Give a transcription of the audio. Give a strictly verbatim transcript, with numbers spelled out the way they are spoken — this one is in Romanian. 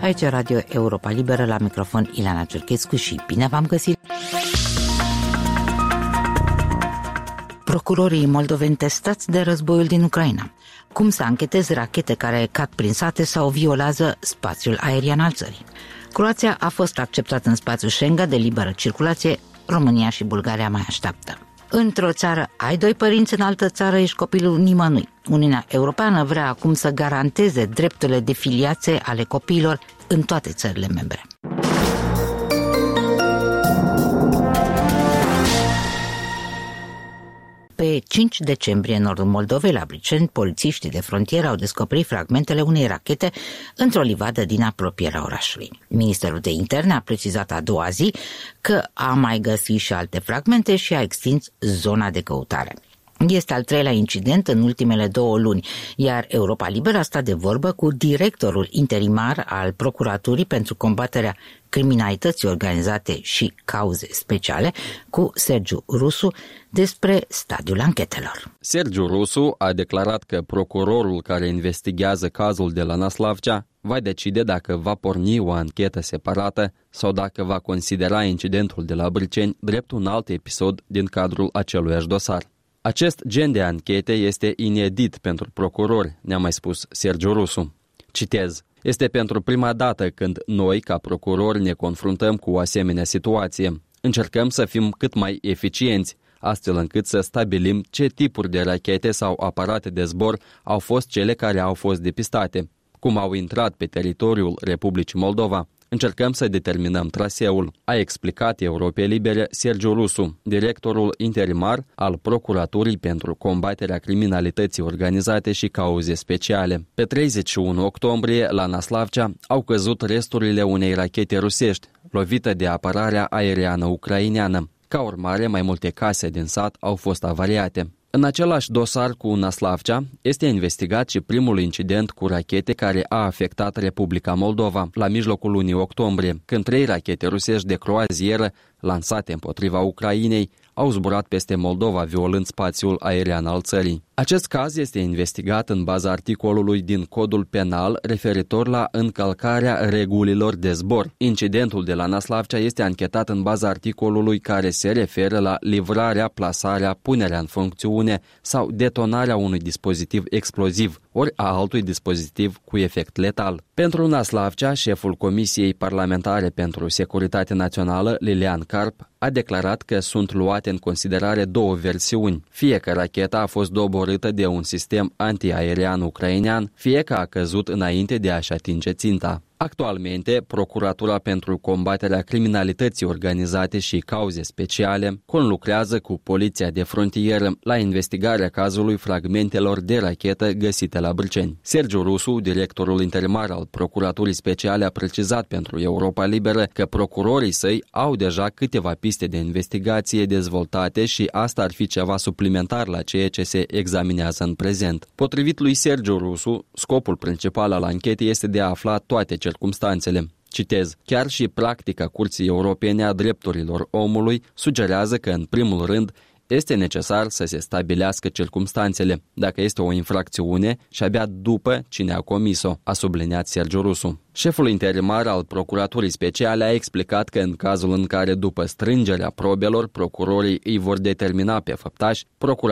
Aici e Radio Europa Liberă, la microfon Ileana Cerchescu și bine v-am găsit! Procurorii moldoveni testați de războiul din Ucraina. Cum să ancheteze rachete care cad prin sate sau violează spațiul aerian al țării. Croația a fost acceptată în spațiul Schengen de liberă circulație, România și Bulgaria mai așteaptă. Într-o țară ai doi părinți, în altă țară ești copilul nimănui. Uniunea Europeană vrea acum să garanteze drepturile de filiație ale copiilor în toate țările membre. Pe cinci decembrie, în nordul Moldovei, la Briceni, polițiștii de frontieră au descoperit fragmentele unei rachete într-o livadă din apropierea orașului. Ministerul de Interne a precizat a doua zi că a mai găsit și alte fragmente și a extins zona de căutare. Este al treilea incident în ultimele două luni, iar Europa Liberă a stat de vorbă cu directorul interimar al Procuraturii pentru combaterea criminalității organizate și cauze speciale, cu Sergiu Rusu, despre stadiul anchetelor. Sergiu Rusu a declarat că procurorul care investigează cazul de la Năslavcea va decide dacă va porni o anchetă separată sau dacă va considera incidentul de la Briceni drept un alt episod din cadrul aceluiași dosar. Acest gen de anchete este inedit pentru procurori, ne-a mai spus Sergiu Rusu. Citez: este pentru prima dată când noi, ca procurori, ne confruntăm cu o asemenea situație. Încercăm să fim cât mai eficienți, astfel încât să stabilim ce tipuri de rachete sau aparate de zbor au fost cele care au fost depistate, cum au intrat pe teritoriul Republicii Moldova. Încercăm să determinăm traseul, a explicat Europei Libere Sergiu Rusu, directorul interimar al Procuraturii pentru combaterea criminalității organizate și cauze speciale. Pe treizeci și unu octombrie, la Năslavcea, au căzut resturile unei rachete rusești, lovită de apărarea aeriană ucraineană. Ca urmare, mai multe case din sat au fost avariate. În același dosar cu Năslavcea este investigat și primul incident cu rachete care a afectat Republica Moldova la mijlocul lunii octombrie, când trei rachete rusești de croazieră lansate împotriva Ucrainei au zburat peste Moldova, violând spațiul aerian al țării. Acest caz este investigat în baza articolului din Codul Penal referitor la încălcarea regulilor de zbor. Incidentul de la Năslavcea este anchetat în baza articolului care se referă la livrarea, plasarea, punerea în funcțiune sau detonarea unui dispozitiv exploziv ori a altui dispozitiv cu efect letal. Pentru Năslavcea, șeful Comisiei Parlamentare pentru Securitate Națională, Lilian Carp, a declarat că sunt luate în considerare două versiuni, fie că racheta a fost doborâtă de un sistem antiaerian ucrainean, fie că a căzut înainte de a-și atinge ținta. Actualmente, Procuratura pentru combaterea criminalității organizate și cauze speciale conlucrează cu Poliția de Frontieră la investigarea cazului fragmentelor de rachetă găsite la Briceni. Sergiu Rusu, directorul interimar al Procuraturii Speciale, a precizat pentru Europa Liberă că procurorii săi au deja câteva piste de investigație dezvoltate și asta ar fi ceva suplimentar la ceea ce se examinează în prezent. Potrivit lui Sergiu Rusu, scopul principal al anchetei este de a afla toate circumstanțele. Citez: chiar și practica Curții Europene a Drepturilor Omului sugerează că, în primul rând, este necesar să se stabilească circumstanțele, dacă este o infracțiune și abia după cine a comis-o, a subliniat Sergiu Rusu. Șeful interimar al Procuraturii Speciale a explicat că în cazul în care, după strângerea probelor, procurorii îi vor determina pe făptași, procuratura